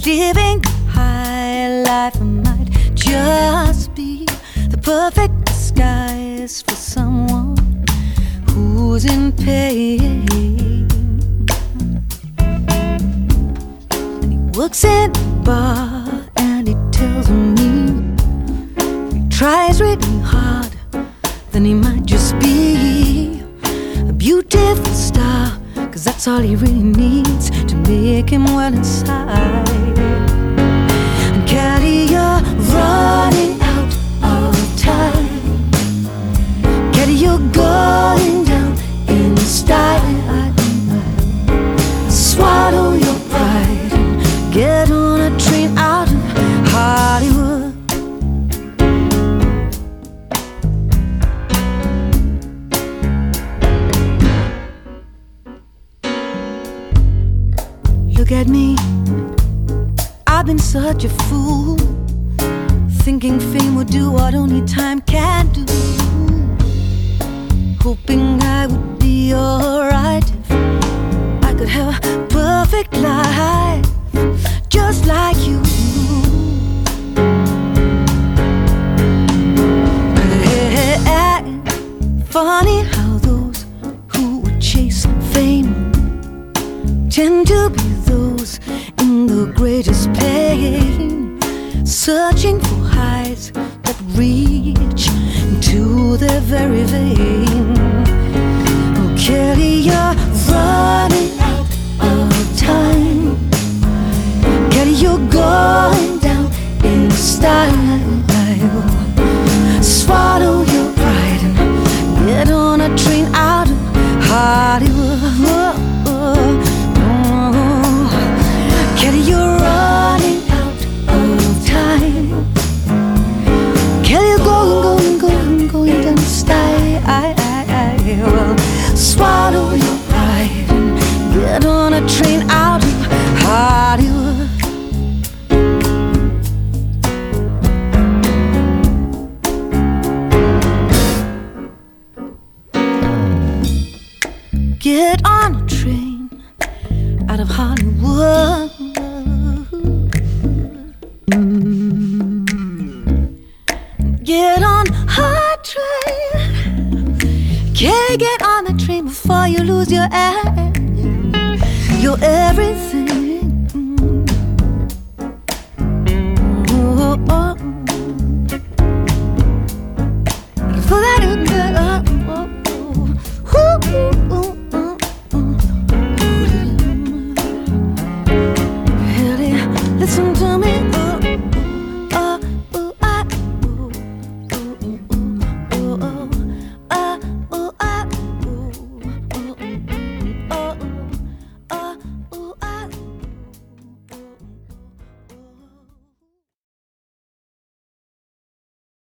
living high life might just be the perfect disguise for someone who's in pain. And he works in a bar and he tells me he tries really hard, then he might just be a beautiful star, 'cause that's all he really needs to make him well inside. And Kelly, you're running out of time. Kelly, you're going down in style. Swallow your pride and get on a train out of Hollywood. Look at me, I've been such a fool, thinking fame would do what only time can do, hoping I would be alright if I could have a perfect life just like you. Funny how those who would chase fame tend to be those in the greatest pain, searching for highs that reach into their very vein. Oh, Kelly, you're running out of time. Kelly, you're going down in style. Swallow your pride and get on a train out of Hollywood. Kelly, you're running out of time. Kelly, you're going down in style. Swallow your pride and get on a train out of Hollywood. Get on a train out of Hollywood. Get on a train. Can't get on the train before you lose your air. You're everything